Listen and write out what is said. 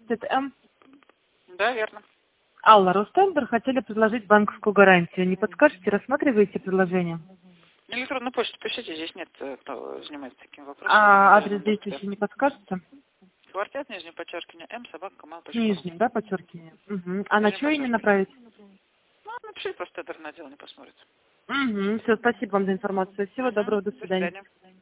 университет М. Да, верно. Алла, Ростендер хотели предложить банковскую гарантию. Не подскажете, рассматриваете предложение? Электронную почту пишите, здесь нет, кто занимается таким вопросом. А адрес здесь еще не подскажете? Квартет, нижнее подчеркивание, м@mail.ru. Нижний, да, подчеркивание? Угу. А на Нижнее что именно подчеркивание. направить? Ну, напишите просто тендерное дело, не посмотрит. Угу. Все, спасибо вам за информацию. Всего доброго, до До свидания. свидания.